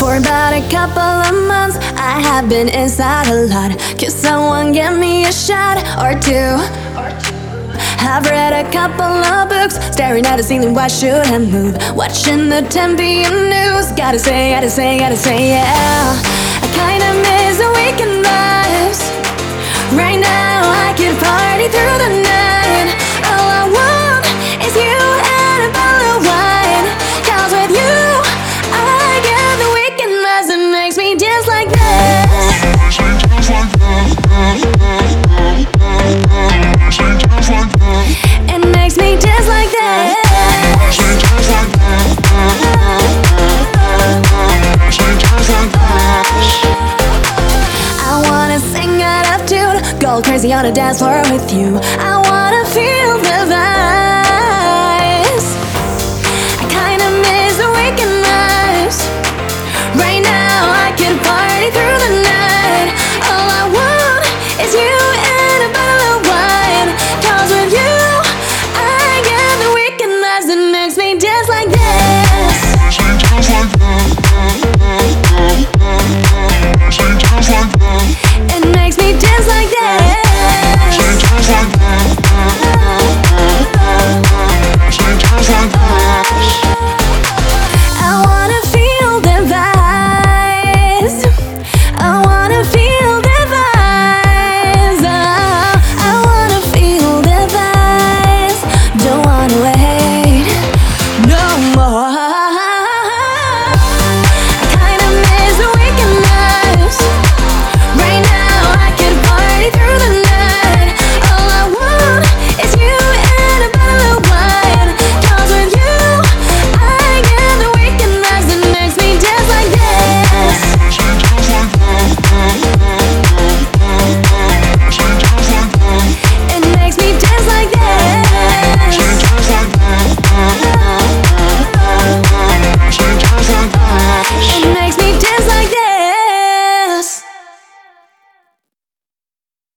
For about a couple of months, I have been inside a lot. Could someone give me a shot or two? I've read a couple of books, staring at the ceiling, why should I move? Watching the 10 p.m. news, gotta say, yeah. I kinda miss the weekend vibes. Right now I could party through the night. All I want is you and a bottle of wine. 'Cause with you, I get the weekend vibes. It makes me dance like this. It makes me dance like that. I wanna sing out of tune, go crazy on the dance floor with you. I